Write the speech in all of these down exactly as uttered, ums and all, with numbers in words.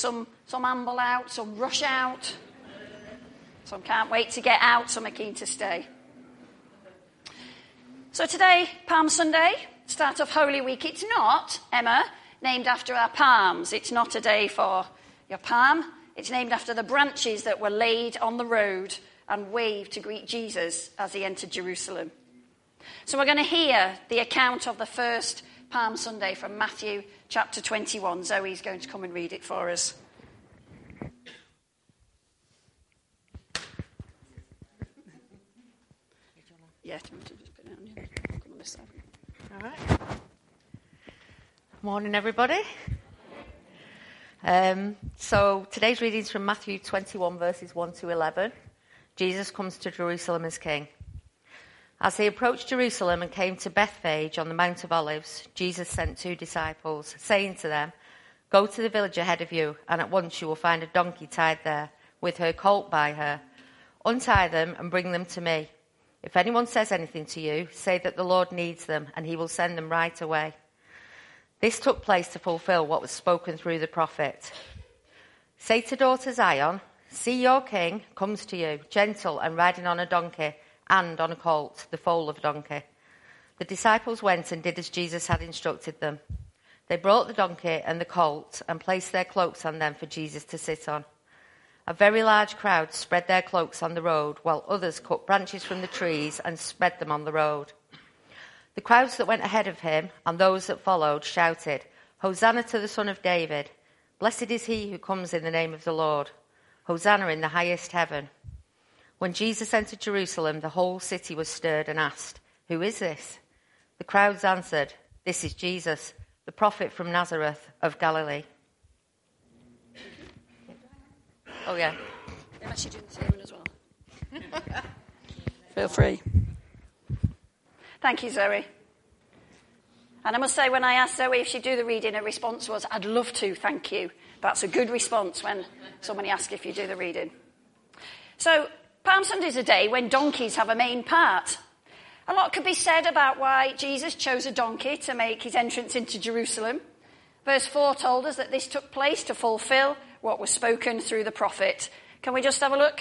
Some, some amble out, some rush out. Some can't wait to get out, some are keen to stay. So today, Palm Sunday, start of Holy Week. It's not, Emma, named after our palms. It's not a day for your palm. It's named after the branches that were laid on the road and waved to greet Jesus as he entered Jerusalem. So we're going to hear the account of the first Palm Sunday from Matthew chapter twenty-one. Zoe's going to come and read it for us. Yeah, do you want to just put it on here? Come on this side. All right. Morning, everybody. Um, so today's readings from Matthew twenty-one, verses one to eleven. Jesus comes to Jerusalem as king. As he approached Jerusalem and came to Bethphage on the Mount of Olives, Jesus sent two disciples, saying to them, "Go to the village ahead of you, and at once you will find a donkey tied there, with her colt by her. Untie them and bring them to me. If anyone says anything to you, say that the Lord needs them, and he will send them right away." This took place to fulfill what was spoken through the prophet. "Say to daughter Zion, see your king comes to you, gentle and riding on a donkey, and on a colt, the foal of a donkey." The disciples went and did as Jesus had instructed them. They brought the donkey and the colt and placed their cloaks on them for Jesus to sit on. A very large crowd spread their cloaks on the road, while others cut branches from the trees and spread them on the road. The crowds that went ahead of him and those that followed shouted, "Hosanna to the Son of David! Blessed is he who comes in the name of the Lord! Hosanna in the highest heaven!" When Jesus entered Jerusalem, the whole city was stirred and asked, "Who is this?" The crowds answered, "This is Jesus, the prophet from Nazareth of Galilee." Oh, yeah. They're actually doing the sermon as well. Feel free. Thank you, Zoe. And I must say, when I asked Zoe if she'd do the reading, her response was, "I'd love to, thank you." That's a good response when somebody asks if you do the reading. So, Palm Sunday is a day when donkeys have a main part. A lot could be said about why Jesus chose a donkey to make his entrance into Jerusalem. Verse four told us that this took place to fulfill what was spoken through the prophet. Can we just have a look?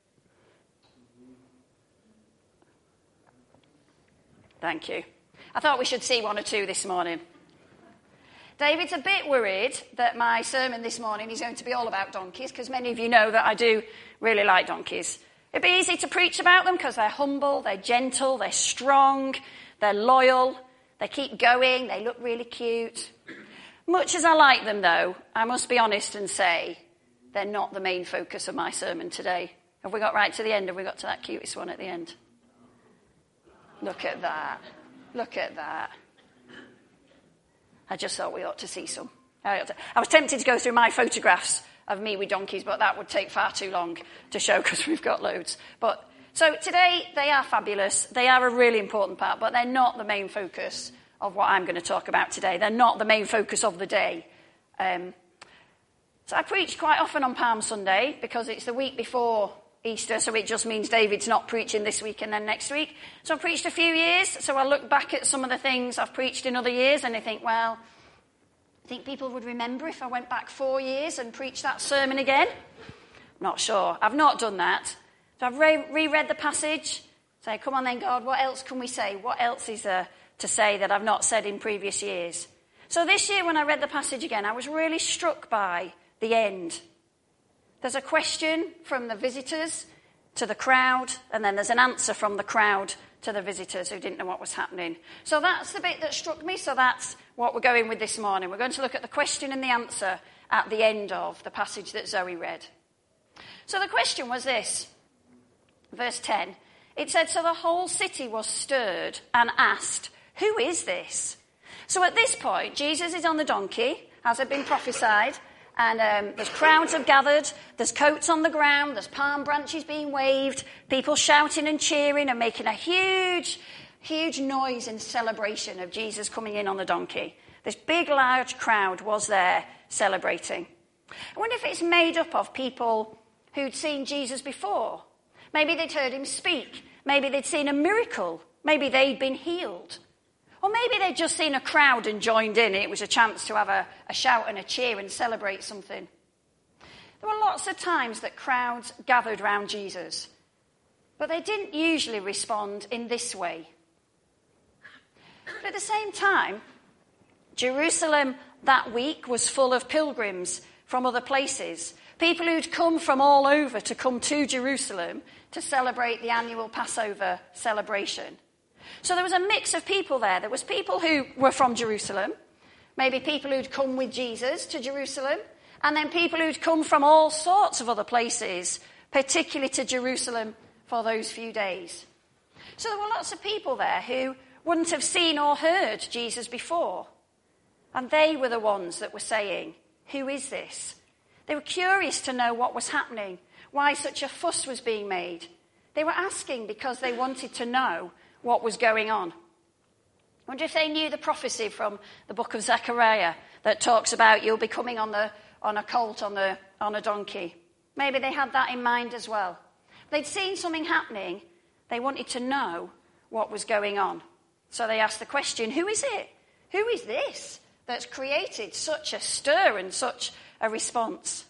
Thank you. I thought we should see one or two this morning. David's a bit worried that my sermon this morning is going to be all about donkeys, because many of you know that I do really like donkeys. It'd be easy to preach about them because they're humble, they're gentle, they're strong, they're loyal, they keep going, they look really cute. Much as I like them, though, I must be honest and say they're not the main focus of my sermon today. Have we got right to the end? Have we got to that cutest one at the end? Look at that. Look at that. I just thought we ought to see some. I, ought to. I was tempted to go through my photographs of me with donkeys, but that would take far too long to show because we've got loads. But so today, they are fabulous. They are a really important part, but they're not the main focus of what I'm going to talk about today. They're not the main focus of the day. Um, so I preach quite often on Palm Sunday because it's the week before Easter, so it just means David's not preaching this week and then next week. So I've preached a few years, so I look back at some of the things I've preached in other years and I think, well, I think people would remember if I went back four years and preached that sermon again. Not sure. I've not done that. So I've re- reread the passage, say, come on then, God, what else can we say? What else is there to say that I've not said in previous years? So this year when I read the passage again, I was really struck by the end. There's a question from the visitors to the crowd, and then there's an answer from the crowd to the visitors who didn't know what was happening. So that's the bit that struck me, so that's what we're going with this morning. We're going to look at the question and the answer at the end of the passage that Zoe read. So the question was this, verse ten. It said, "So the whole city was stirred and asked, 'Who is this?'" So at this point, Jesus is on the donkey, as had been prophesied, and um, there's crowds have gathered, there's coats on the ground, there's palm branches being waved, people shouting and cheering and making a huge, huge noise in celebration of Jesus coming in on the donkey. This big, large crowd was there celebrating. I wonder if it's made up of people who'd seen Jesus before. Maybe they'd heard him speak. Maybe they'd seen a miracle. Maybe they'd been healed. Or maybe they'd just seen a crowd and joined in. It was a chance to have a, a shout and a cheer and celebrate something. There were lots of times that crowds gathered round Jesus, but they didn't usually respond in this way. But at the same time, Jerusalem that week was full of pilgrims from other places, people who'd come from all over to come to Jerusalem to celebrate the annual Passover celebration. So there was a mix of people there. There was people who were from Jerusalem, maybe people who'd come with Jesus to Jerusalem, and then people who'd come from all sorts of other places, particularly to Jerusalem for those few days. So there were lots of people there who wouldn't have seen or heard Jesus before. And they were the ones that were saying, "Who is this?" They were curious to know what was happening, why such a fuss was being made. They were asking because they wanted to know what was going on. I wonder if they knew the prophecy from the book of Zechariah that talks about you'll be coming on the on a colt, on the on a donkey. Maybe they had that in mind as well. They'd seen something happening. They wanted to know what was going on. So they asked the question, who is it? Who is this that's created such a stir and such a response?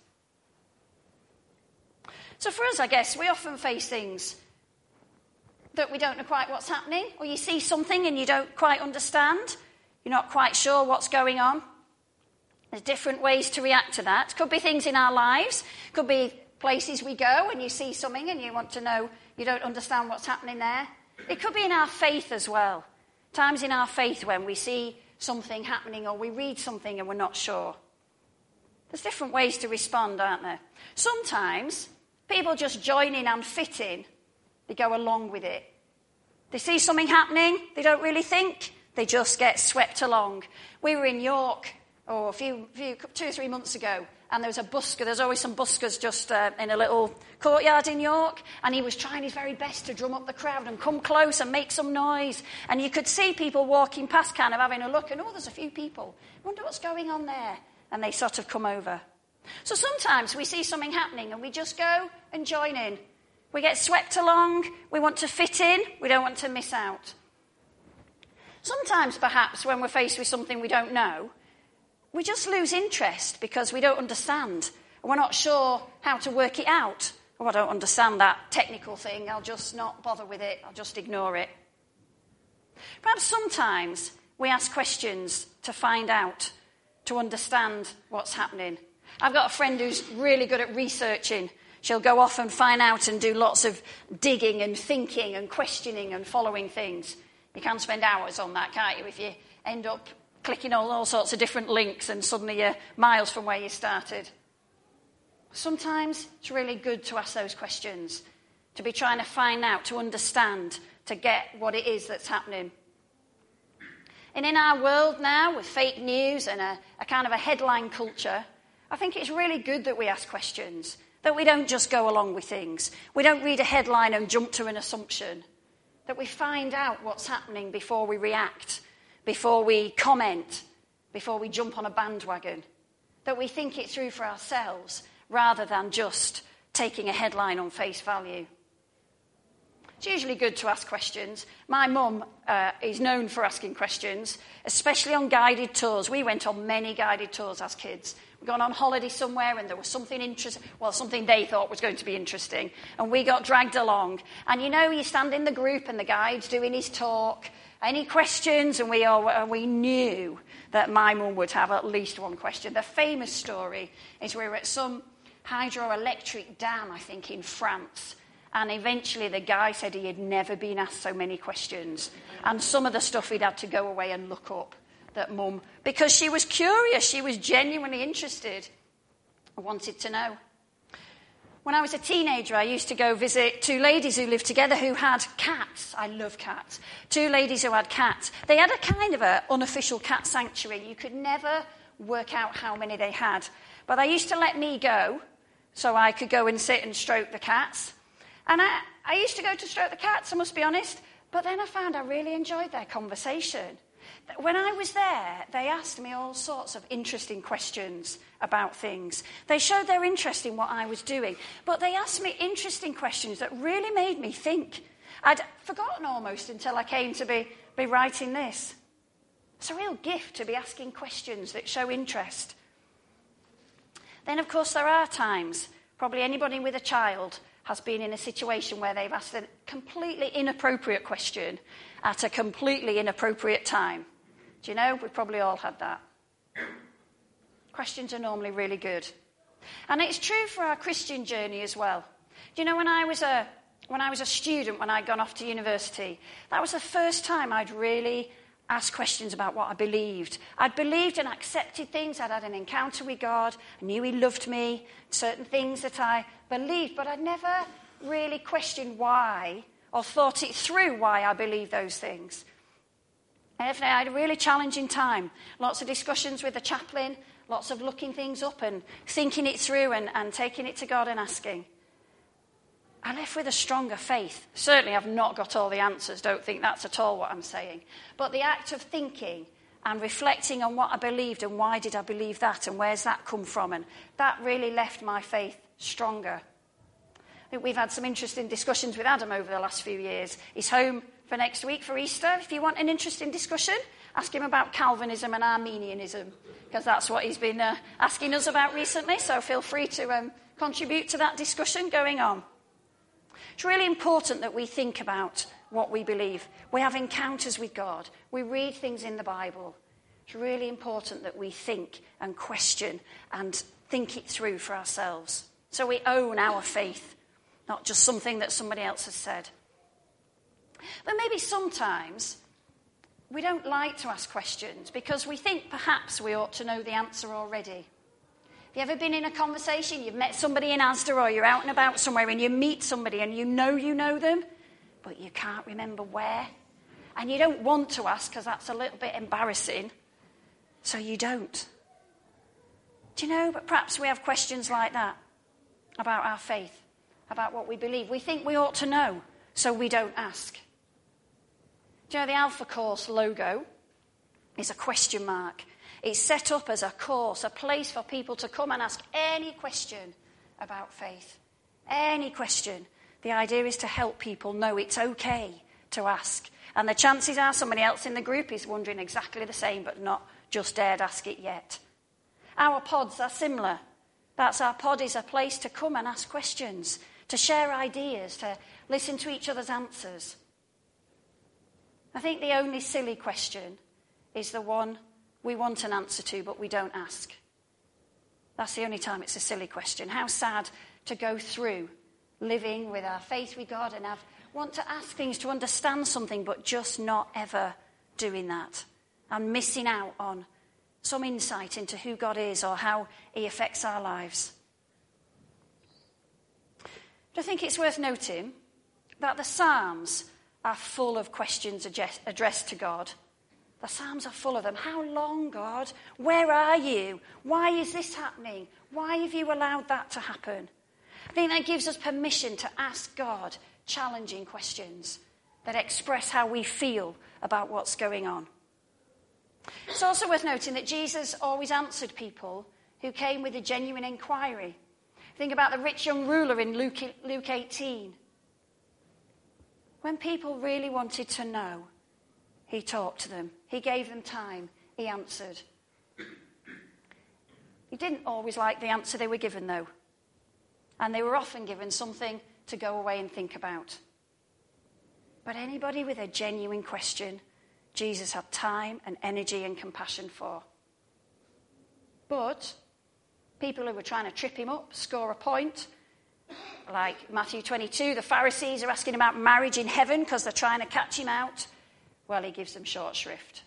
So for us, I guess, we often face things that we don't know quite what's happening, or you see something and you don't quite understand. You're not quite sure what's going on. There's different ways to react to that. Could be things in our lives. Could be places we go and you see something and you want to know, you don't understand what's happening there. It could be in our faith as well. Times in our faith when we see something happening or we read something and we're not sure. There's different ways to respond, aren't there? Sometimes people just join in and fit in. They go along with it. They see something happening, they don't really think, they just get swept along. We were in York oh, a few, few two or three months ago, and there was a busker. There's always some buskers just uh, in a little courtyard in York, and he was trying his very best to drum up the crowd and come close and make some noise. And you could see people walking past, kind of having a look, and oh, there's a few people. I wonder what's going on there. And they sort of come over. So sometimes we see something happening and we just go and join in. We get swept along, we want to fit in, we don't want to miss out. Sometimes, perhaps, when we're faced with something we don't know, we just lose interest because we don't understand. And we're not sure how to work it out. Oh, I don't understand that technical thing, I'll just not bother with it, I'll just ignore it. Perhaps sometimes we ask questions to find out, to understand what's happening. I've got a friend who's really good at researching. She'll go off and find out and do lots of digging and thinking and questioning and following things. You can spend hours on that, can't you, if you end up clicking on all sorts of different links and suddenly you're miles from where you started. Sometimes it's really good to ask those questions, to be trying to find out, to understand, to get what it is that's happening. And in our world now, with fake news and a, a kind of a headline culture, I think it's really good that we ask questions, that we don't just go along with things. We don't read a headline and jump to an assumption, that we find out what's happening before we react, before we comment, before we jump on a bandwagon, that we think it through for ourselves rather than just taking a headline on face value. It's usually good to ask questions. My mum uh, is known for asking questions, especially on guided tours. We went on many guided tours as kids. We'd gone on holiday somewhere and there was something interesting, well, something they thought was going to be interesting, and we got dragged along. And you know, you stand in the group and the guide's doing his talk. Any questions? And we all, we knew that my mum would have at least one question. The famous story is we were at some hydroelectric dam, I think, in France. And eventually the guy said he had never been asked so many questions. And some of the stuff he'd had to go away and look up, that mum, because she was curious, she was genuinely interested, wanted to know. When I was a teenager, I used to go visit two ladies who lived together who had cats. I love cats. Two ladies who had cats. They had a kind of an unofficial cat sanctuary. You could never work out how many they had. But they used to let me go so I could go and sit and stroke the cats. And I, I used to go to stroke the cats, I must be honest, but then I found I really enjoyed their conversation. When I was there, they asked me all sorts of interesting questions about things. They showed their interest in what I was doing, but they asked me interesting questions that really made me think. I'd forgotten almost until I came to be, be writing this. It's a real gift to be asking questions that show interest. Then, of course, there are times, probably anybody with a child has been in a situation where they've asked a completely inappropriate question at a completely inappropriate time. Do you know? We've probably all had that. Questions are normally really good. And it's true for our Christian journey as well. Do you know, when I was a when I was a student, when I'd gone off to university, that was the first time I'd really asked questions about what I believed. I'd believed and accepted things. I'd had an encounter with God. I knew he loved me, certain things that I believed, but I'd never really questioned why or thought it through why I believed those things. And I had a really challenging time. Lots of discussions with the chaplain, lots of looking things up and thinking it through and, and taking it to God and asking. I left with a stronger faith. Certainly I've not got all the answers. Don't think that's at all what I'm saying. But the act of thinking and reflecting on what I believed and why did I believe that and where's that come from, and that really left my faith stronger. I think we've had some interesting discussions with Adam over the last few years. He's home for next week for Easter. If you want an interesting discussion, ask him about Calvinism and Arminianism, because that's what he's been uh, asking us about recently. So feel free to um, contribute to that discussion going on. It's really important that we think about what we believe. We have encounters with God. We read things in the Bible. It's really important that we think and question and think it through for ourselves. So we own our faith, not just something that somebody else has said. But maybe sometimes we don't like to ask questions because we think perhaps we ought to know the answer already. Have you ever been in a conversation, you've met somebody in Asda or you're out and about somewhere and you meet somebody and you know you know them, but you can't remember where? And you don't want to ask because that's a little bit embarrassing, so you don't. Do you know, but perhaps we have questions like that about our faith, about what we believe. We think we ought to know, so we don't ask. Do you know the Alpha Course logo is a question mark? It's set up as a course, a place for people to come and ask any question about faith. Any question. The idea is to help people know it's okay to ask. And the chances are somebody else in the group is wondering exactly the same, but not just dared ask it yet. Our pods are similar. That's our pod is a place to come and ask questions, to share ideas, to listen to each other's answers. I think the only silly question is the one we want an answer to, but we don't ask. That's the only time it's a silly question. How sad to go through living with our faith with God and have want to ask things to understand something, but just not ever doing that and missing out on some insight into who God is or how he affects our lives. But I think it's worth noting that the Psalms are full of questions addressed to God. The Psalms are full of them. How long, God? Where are you? Why is this happening? Why have you allowed that to happen? I think that gives us permission to ask God challenging questions that express how we feel about what's going on. It's also worth noting that Jesus always answered people who came with a genuine inquiry. Think about the rich young ruler in Luke, Luke eighteen. When people really wanted to know, he talked to them. He gave them time. He answered. He didn't always like the answer they were given, though. And they were often given something to go away and think about. But anybody with a genuine question, Jesus had time and energy and compassion for. But people who were trying to trip him up, score a point, like Matthew twenty-two, the Pharisees are asking about marriage in heaven because they're trying to catch him out. Well, he gives them short shrift.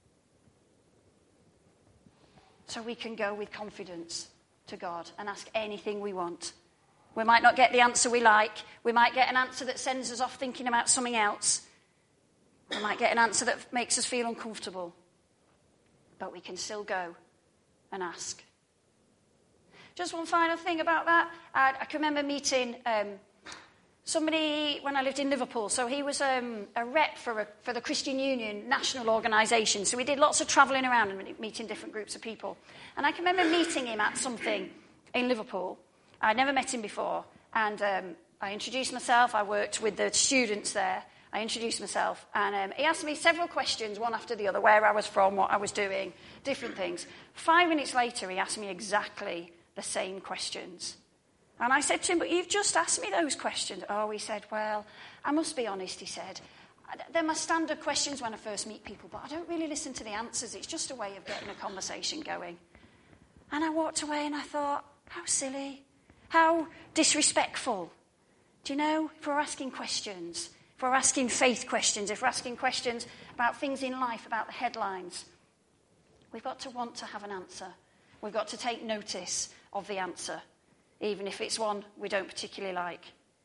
So we can go with confidence to God and ask anything we want. We might not get the answer we like. We might get an answer that sends us off thinking about something else. We might get an answer that makes us feel uncomfortable. But we can still go and ask. Just one final thing about that. I, I can remember meeting um, somebody when I lived in Liverpool. So he was um, a rep for, a, for the Christian Union national organisation. So we did lots of travelling around and meeting different groups of people. And I can remember meeting him at something in Liverpool. I'd never met him before. And um, I introduced myself. I worked with the students there. I introduced myself. And um, he asked me several questions, one after the other, where I was from, what I was doing, different things. Five minutes later, he asked me exactly the same questions. And I said to him, but you've just asked me those questions. Oh, he said, well, I must be honest, he said. They're my standard questions when I first meet people, but I don't really listen to the answers. It's just a way of getting a conversation going. And I walked away and I thought, how silly, how disrespectful. Do you know, if we're asking questions, if we're asking faith questions, if we're asking questions about things in life, about the headlines, we've got to want to have an answer. We've got to take notice of the answer, even if it's one we don't particularly like.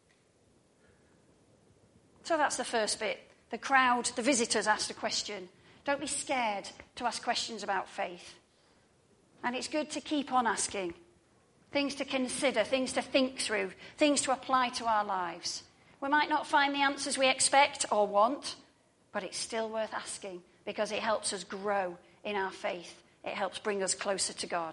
So that's the first bit. The crowd, the visitors asked a question. Don't be scared to ask questions about faith. And it's good to keep on asking. Things to consider, things to think through, things to apply to our lives. We might not find the answers we expect or want, but it's still worth asking because it helps us grow in our faith. It helps bring us closer to God.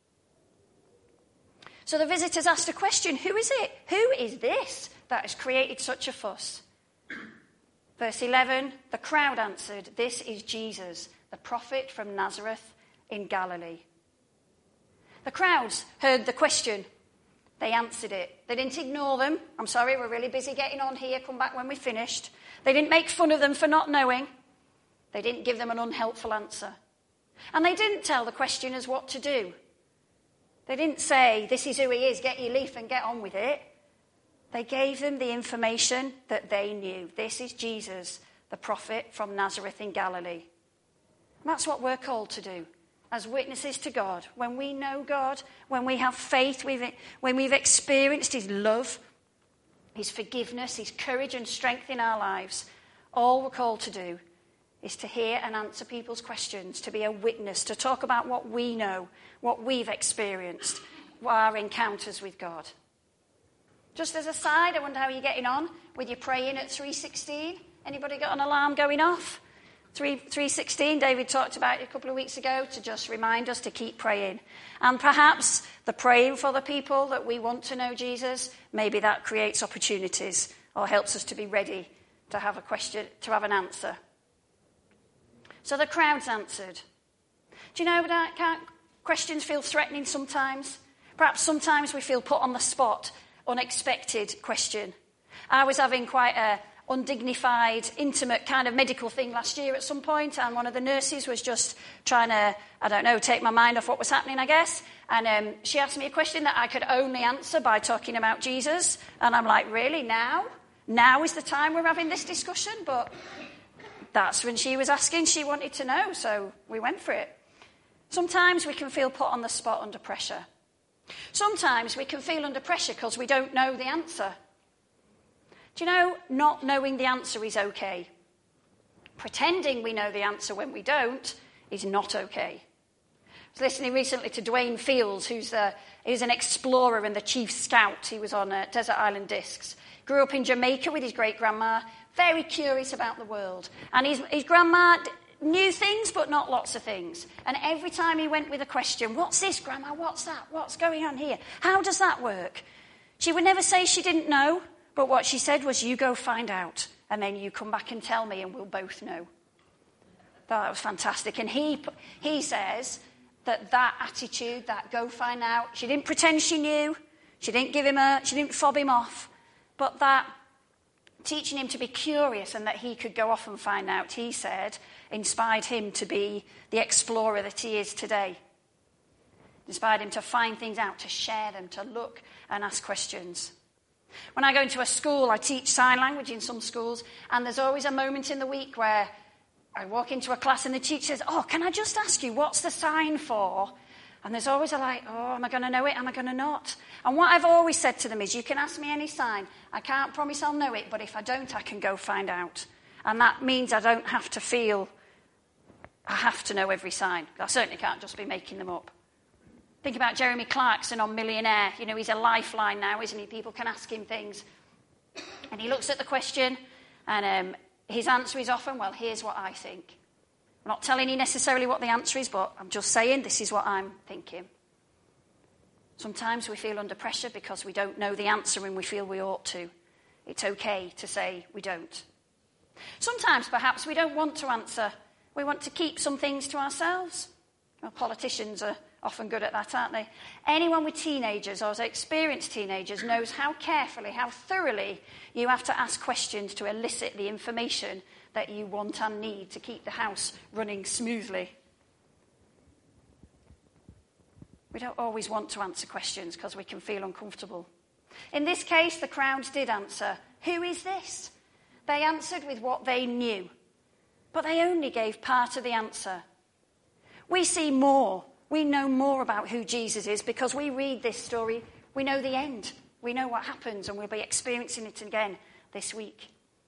So the visitors asked a question. Who is it? Who is this that has created such a fuss? Verse eleven, the crowd answered, this is Jesus, the prophet from Nazareth in Galilee. The crowds heard the question. They answered it. They didn't ignore them. I'm sorry, we're really busy getting on here. Come back when we're finished. They didn't make fun of them for not knowing. They didn't give them an unhelpful answer. And they didn't tell the questioners what to do. They didn't say, this is who he is, get your leaf and get on with it. They gave them the information that they knew. This is Jesus, the prophet from Nazareth in Galilee. And that's what we're called to do as witnesses to God. When we know God, when we have faith, we've, when we've experienced his love, his forgiveness, his courage and strength in our lives, all we're called to do is to hear and answer people's questions, to be a witness, to talk about what we know, what we've experienced, our encounters with God. Just as a side, I wonder how you're getting on with your praying at three sixteen. Anybody got an alarm going off? three sixteen, David talked about it a couple of weeks ago to just remind us to keep praying. And perhaps the praying for the people that we want to know Jesus, maybe that creates opportunities or helps us to be ready to have a question, to have an answer. So the crowds answered. Do you know that can't questions feel threatening sometimes? Perhaps sometimes we feel put on the spot, unexpected question. I was having quite a undignified, intimate kind of medical thing last year at some point, and one of the nurses was just trying to, I don't know, take my mind off what was happening, I guess, and um, she asked me a question that I could only answer by talking about Jesus, and I'm like, really, now? Now is the time we're having this discussion? But that's when she was asking, she wanted to know, so we went for it. Sometimes we can feel put on the spot under pressure. Sometimes we can feel under pressure because we don't know the answer. Do you know, not knowing the answer is okay. Pretending we know the answer when we don't is not okay. I was listening recently to Dwayne Fields, who's, a, who's an explorer and the chief scout. He was on uh, Desert Island Discs. Grew up in Jamaica with his great-grandma, very curious about the world. And his, his grandma knew things, but not lots of things. And every time he went with a question, what's this, Grandma? What's that? What's going on here? How does that work? She would never say she didn't know. But what she said was, you go find out, and then you come back and tell me, and we'll both know. That was fantastic. And he he says that that attitude, that go find out, she didn't pretend she knew, she didn't give him a, she didn't fob him off, but that teaching him to be curious and that he could go off and find out, he said, inspired him to be the explorer that he is today. Inspired him to find things out, to share them, to look and ask questions. When I go into a school, I teach sign language in some schools, and there's always a moment in the week where I walk into a class and the teacher says, oh, can I just ask you, what's the sign for? And there's always a like, oh, am I going to know it? Am I going to not? And what I've always said to them is, you can ask me any sign. I can't promise I'll know it, but if I don't, I can go find out. And that means I don't have to feel I have to know every sign. I certainly can't just be making them up. Think about Jeremy Clarkson on Millionaire. You know, he's a lifeline now, isn't he? People can ask him things. And he looks at the question, and um, his answer is often, well, here's what I think. I'm not telling you necessarily what the answer is, but I'm just saying this is what I'm thinking. Sometimes we feel under pressure because we don't know the answer and we feel we ought to. It's okay to say we don't. Sometimes, perhaps, we don't want to answer. We want to keep some things to ourselves. Well, politicians are often good at that, aren't they? Anyone with teenagers or experienced teenagers knows how carefully, how thoroughly you have to ask questions to elicit the information that you want and need to keep the house running smoothly. We don't always want to answer questions because we can feel uncomfortable. In this case, the crowds did answer, "Who is this?" They answered with what they knew, but they only gave part of the answer. We see more. We know more about who Jesus is because we read this story. We know the end. We know what happens, and we'll be experiencing it again this week.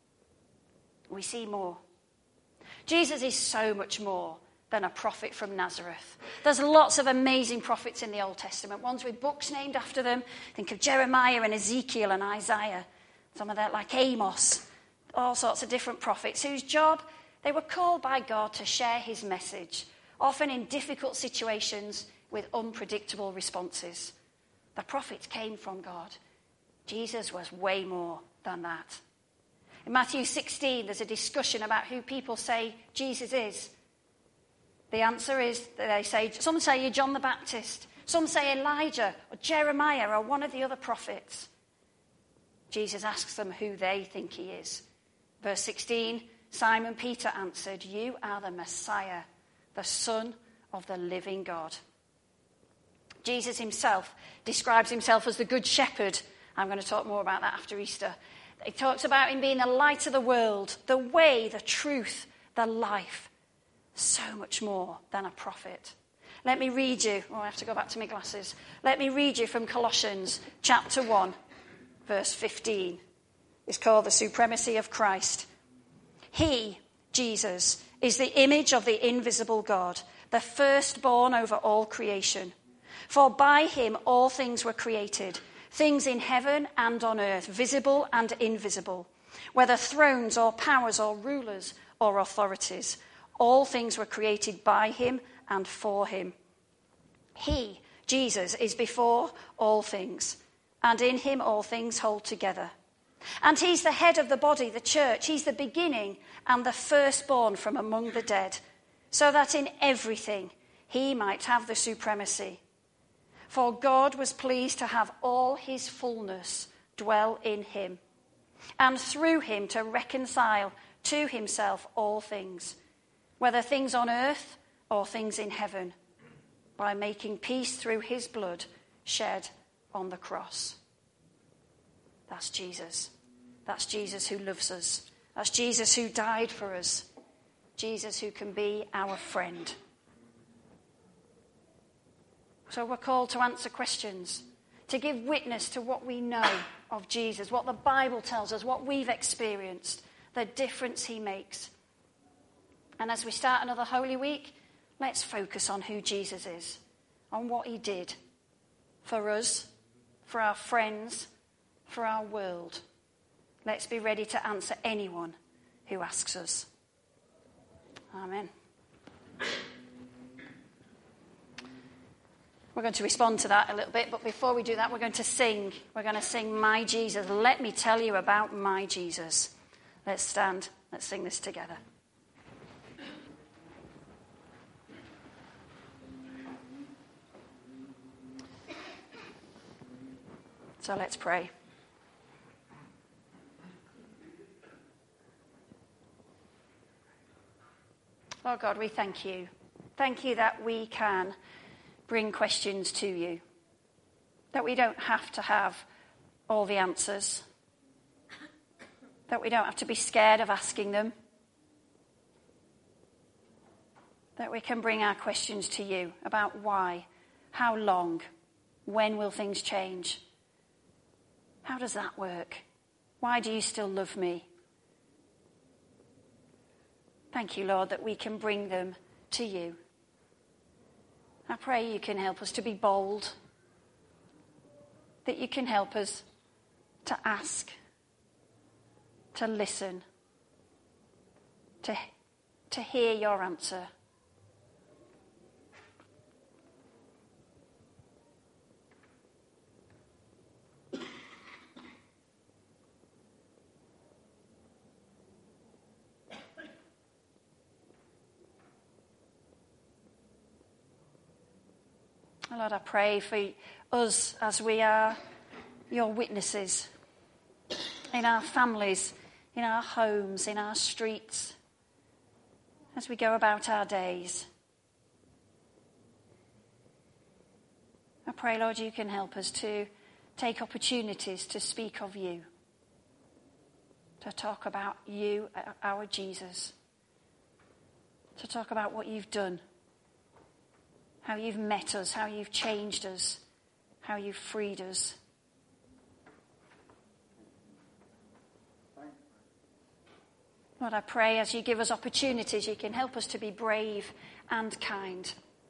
We see more. Jesus is so much more than a prophet from Nazareth. There's lots of amazing prophets in the Old Testament, ones with books named after them. Think of Jeremiah and Ezekiel and Isaiah. Some of that, like Amos, all sorts of different prophets whose job, they were called by God to share his message, often in difficult situations with unpredictable responses. The prophets came from God. Jesus was way more than that. In Matthew sixteen, there's a discussion about who people say Jesus is. The answer is that they say, some say you're John the Baptist, some say Elijah or Jeremiah or one of the other prophets. Jesus asks them who they think he is. Verse sixteen, Simon Peter answered, "You are the Messiah, the Son of the living God." Jesus himself describes himself as the Good Shepherd. I'm going to talk more about that after Easter. He talks about him being the light of the world, the way, the truth, the life. So much more than a prophet. Let me read you. Oh, I have to go back to my glasses. Let me read you from Colossians chapter one, verse fifteen. It's called the supremacy of Christ. He, Jesus, is the image of the invisible God, the firstborn over all creation. For by him all things were created, things in heaven and on earth, visible and invisible, whether thrones or powers or rulers or authorities. All things were created by him and for him. He, Jesus, is before all things, and in him all things hold together. And he's the head of the body, the church. He's the beginning and the firstborn from among the dead, so that in everything he might have the supremacy. For God was pleased to have all his fullness dwell in him, and through him to reconcile to himself all things, whether things on earth or things in heaven, by making peace through his blood shed on the cross. That's Jesus. That's Jesus who loves us. That's Jesus who died for us. Jesus who can be our friend. So we're called to answer questions, to give witness to what we know of Jesus, what the Bible tells us, what we've experienced, the difference he makes. And as we start another Holy Week, let's focus on who Jesus is, on what he did for us, for our friends, for our world. Let's be ready to answer anyone who asks us. Amen. We're going to respond to that a little bit, but before we do that, we're going to sing. We're going to sing My Jesus. Let me tell you about my Jesus. Let's stand. Let's sing this together. So let's pray. Oh God, we thank you. Thank you that we can bring questions to you, that we don't have to have all the answers, that we don't have to be scared of asking them, that we can bring our questions to you about why, how long, when will things change, how does that work, why do you still love me? Thank you, Lord, that we can bring them to you. I pray you can help us to be bold, that you can help us to ask, to listen, to, to hear your answer. Oh, Lord, I pray for us as we are your witnesses in our families, in our homes, in our streets, as we go about our days. I pray, Lord, you can help us to take opportunities to speak of you, to talk about you, our Jesus, to talk about what you've done, how you've met us, how you've changed us, how you've freed us. Lord, I pray as you give us opportunities, you can help us to be brave and kind,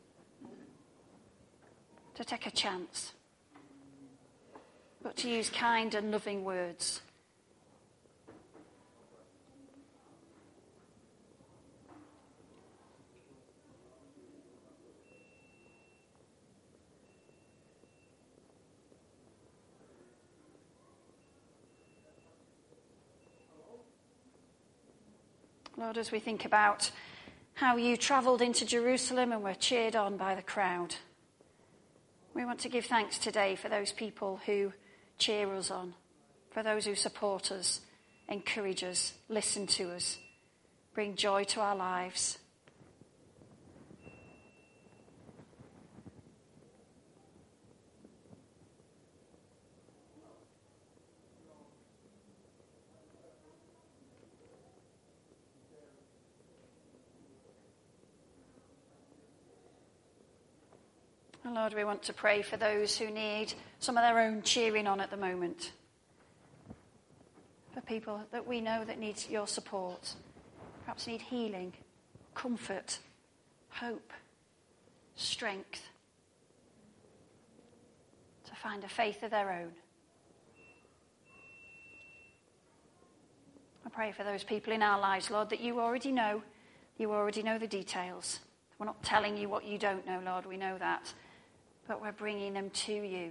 to take a chance, but to use kind and loving words. Lord, as we think about how you travelled into Jerusalem and were cheered on by the crowd, we want to give thanks today for those people who cheer us on, for those who support us, encourage us, listen to us, bring joy to our lives. Lord, we want to pray for those who need some of their own cheering on at the moment. For people that we know that need your support, perhaps need healing, comfort, hope, strength, to find a faith of their own. I pray for those people in our lives, Lord, that you already know, you already know the details. We're not telling you what you don't know, Lord, we know that. But we're bringing them to you,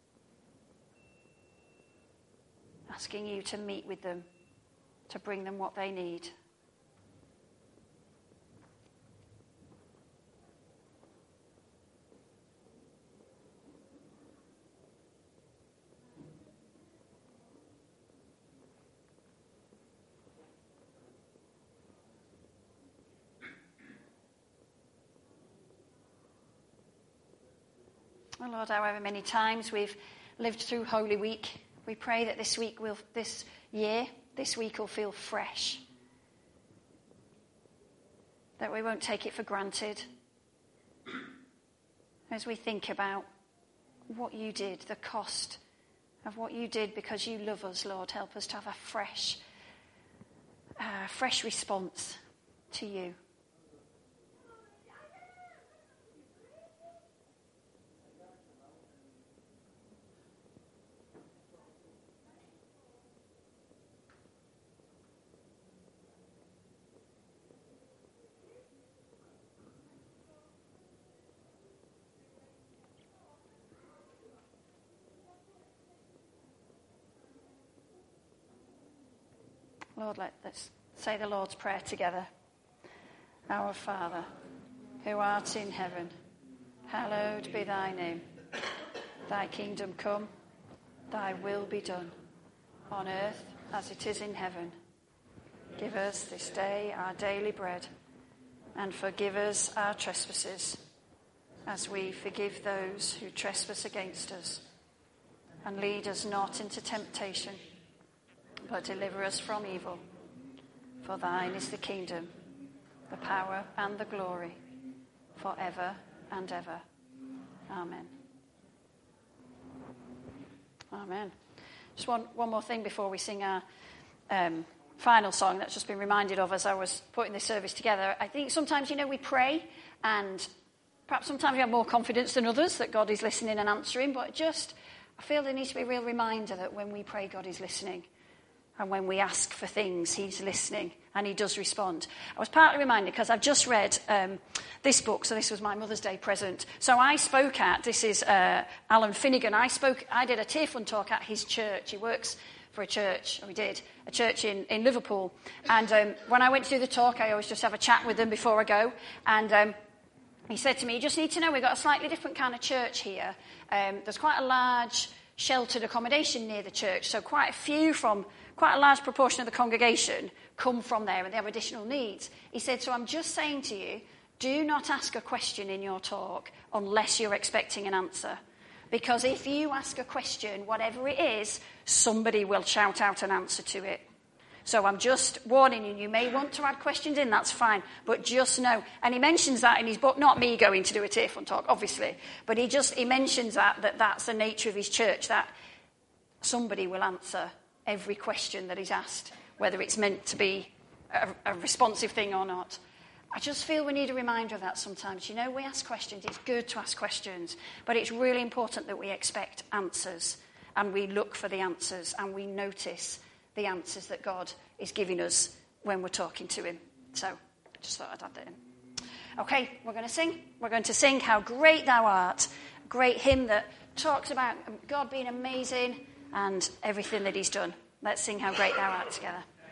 asking you to meet with them, to bring them what they need. Oh Lord, however many times we've lived through Holy Week, we pray that this week will, this year, this week will feel fresh. That we won't take it for granted. As we think about what you did, the cost of what you did because you love us, Lord, help us to have a fresh, uh, fresh response to you. Lord, let, let's say the Lord's Prayer together. Our Father, who art in heaven, hallowed be thy name. Thy kingdom come, thy will be done, on earth as it is in heaven. Give us this day our daily bread, and forgive us our trespasses, as we forgive those who trespass against us. And lead us not into temptation, but deliver us from evil. For thine is the kingdom, the power and the glory, forever and ever. Amen. Amen. Just one, one more thing before we sing our um, final song that's just been reminded of as I was putting this service together. I think sometimes, you know, we pray and perhaps sometimes we have more confidence than others that God is listening and answering, but just, I feel there needs to be a real reminder that when we pray, God is listening. And when we ask for things, he's listening and he does respond. I was partly reminded because I've just read um, this book, so this was my Mother's Day present. So I spoke at, this is uh, Alan Finnegan, I spoke, I did a Tear Fund talk at his church. He works for a church, or we did, a church in, in Liverpool. And um, when I went to do the talk, I always just have a chat with them before I go. And um, he said to me, you just need to know we've got a slightly different kind of church here. Um, there's quite a large sheltered accommodation near the church, so quite a few from, quite a large proportion of the congregation come from there and they have additional needs. He said, so I'm just saying to you, do not ask a question in your talk unless you're expecting an answer. Because if you ask a question, whatever it is, somebody will shout out an answer to it. So I'm just warning you, you may want to add questions in, that's fine, but just know. And he mentions that in his book, not me going to do a Tear Fund talk, obviously, but he just, he mentions that, that that's the nature of his church, that somebody will answer every question that is asked, whether it's meant to be a, a responsive thing or not. I just feel we need a reminder of that sometimes. You know, we ask questions, it's good to ask questions, but it's really important that we expect answers, and we look for the answers, and we notice the answers that God is giving us when we're talking to him. So, I just thought I'd add that in. Okay, we're going to sing. We're going to sing How Great Thou Art, a great hymn that talks about God being amazing and everything that he's done. Let's sing How Great Thou Art together.